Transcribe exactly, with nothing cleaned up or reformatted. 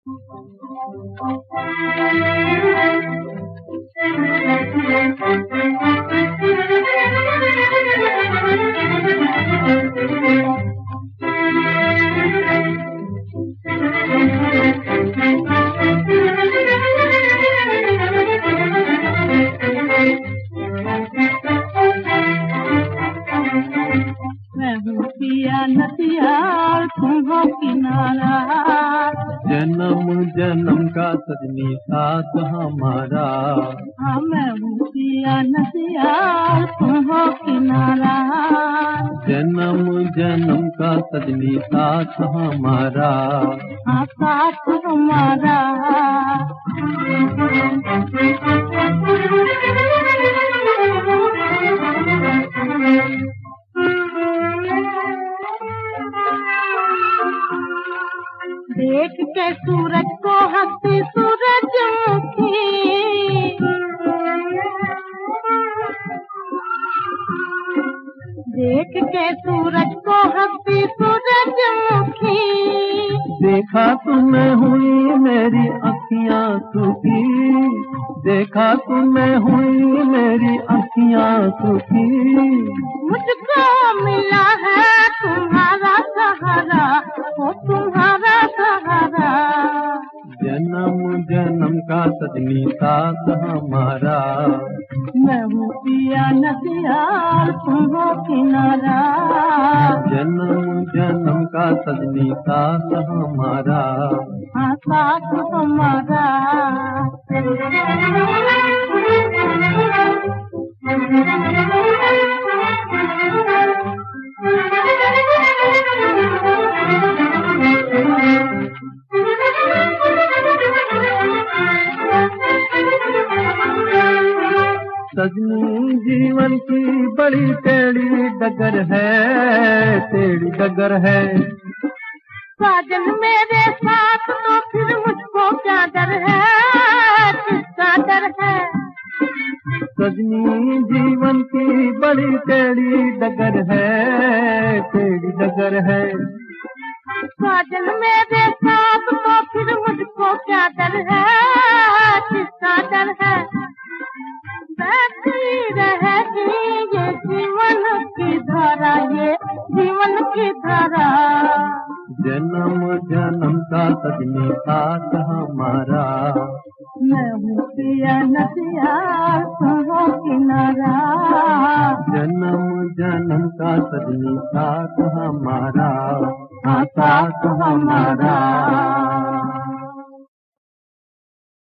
नदिया तुम हो किनारा, जन्म जन्म का सजनी साथ हमारा। हाँ मैं हूँ पिया नदिया तुम हो किनारा, जन्म जन्म का सजनी साथ हमारा। हाँ साथ हमारा। देख के सूरज को हंसती सूरजमुखी, देख के सूरज को हंसती सूरजमुखी। देखा तुम्हें हुई मेरी अखियाँ सुखी, देखा तुम्हें हुई मेरी अखियाँ सुखी। मुझको मिला है तुम्हारा सहारा, वो तुम्हारा सहारा। जन्म जन्म का सजनी साथ हमारा। मैं हूँ पिया नदिया तुम हो किनारा, जन्म जन्म का सजनी साथ हमारा। हाँ साथ हमारा। सजनी जीवन की बड़ी टेढ़ी डगर है, टेढ़ी डगर है। साजन मेरे साथ तो फिर मुझको क्या डर है, किसका डर है। सजनी जीवन की बड़ी टेढ़ी डगर है, टेढ़ी डगर है। साजन मेरे साथ तो फिर मुझको क्या डर है, किसका डर है। बैठी रहेगी ये जीवन की धारा, ये जीवन की धारा। जन्म जन्म का सजनी साथ हमारा। मैं हूँ पिया नदिया तुम हो किनारा, जन्म जन्म का सजनी साथ हमारा। हाँ साथ हमारा।